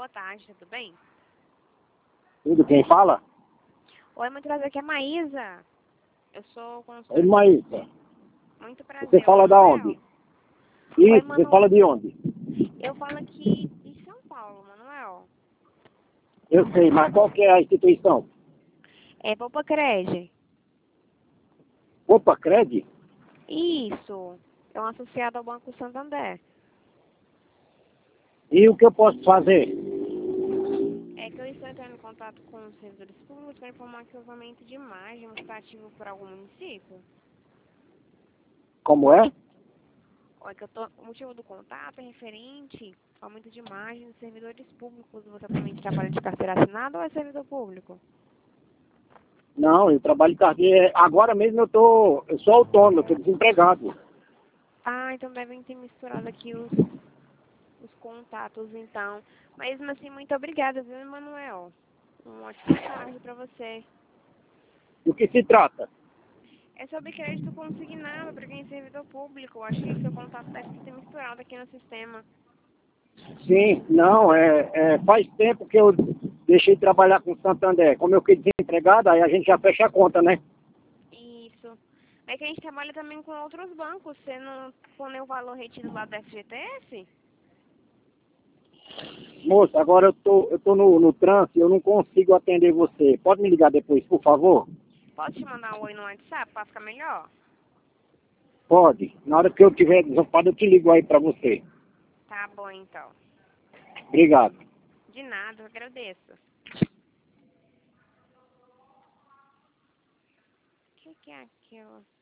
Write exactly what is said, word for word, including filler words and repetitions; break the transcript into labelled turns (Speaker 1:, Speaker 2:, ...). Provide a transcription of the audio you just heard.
Speaker 1: boa tarde, tudo bem?
Speaker 2: Tudo, quem fala?
Speaker 1: Oi, muito prazer, aqui é a Maísa. Eu sou consultora.
Speaker 2: Oi, Maísa.
Speaker 1: Muito prazer.
Speaker 2: Você fala da
Speaker 1: Manuel.
Speaker 2: onde?
Speaker 1: Oi,
Speaker 2: Isso, você
Speaker 1: Manuel.
Speaker 2: fala de onde?
Speaker 1: Eu falo aqui de São Paulo, Manuel.
Speaker 2: Eu sei, mas qual que é a instituição?
Speaker 1: É Poupa Cred.
Speaker 2: Opa, Cred?
Speaker 1: Isso. É um associado ao Banco Santander.
Speaker 2: E o que eu posso fazer?
Speaker 1: É que eu estou entrando em contato com os servidores públicos para informar que o vazamento de imagem está ativo por algum município.
Speaker 2: Como é?
Speaker 1: Olha, que eu tô, o motivo do contato é referente ao aumento de imagem dos servidores públicos. Você atualmente trabalha de carteira assinada ou é servidor público?
Speaker 2: Não, eu trabalho em carteira. Agora mesmo eu tô. Eu sou autônomo, eu tô desempregado.
Speaker 1: Ah, então devem ter misturado aqui os, os contatos, então. Mas, mesmo assim, muito obrigada, viu, Emanuel? Uma ótima tarde para você.
Speaker 2: Do que se trata?
Speaker 1: É sobre crédito consignado para quem é servidor público. Eu acho que seu contato deve ter misturado aqui no sistema.
Speaker 2: Sim, não, é, é, faz tempo que eu deixei de trabalhar com o Santander. Como eu fiquei desempregado, aí a gente já fecha a conta, né?
Speaker 1: Isso. É que a gente trabalha também com outros bancos. Você não põe o valor retido lá do F G T S?
Speaker 2: Moça, agora eu tô, eu tô no, no trânsito e eu não consigo atender você. Pode me ligar depois, por favor?
Speaker 1: Posso te mandar um oi no WhatsApp para ficar melhor?
Speaker 2: Pode. Na hora que eu tiver desocupado, eu te ligo aí pra você.
Speaker 1: Tá bom, então.
Speaker 2: Obrigado.
Speaker 1: De nada, eu agradeço. O que, que é aquilo?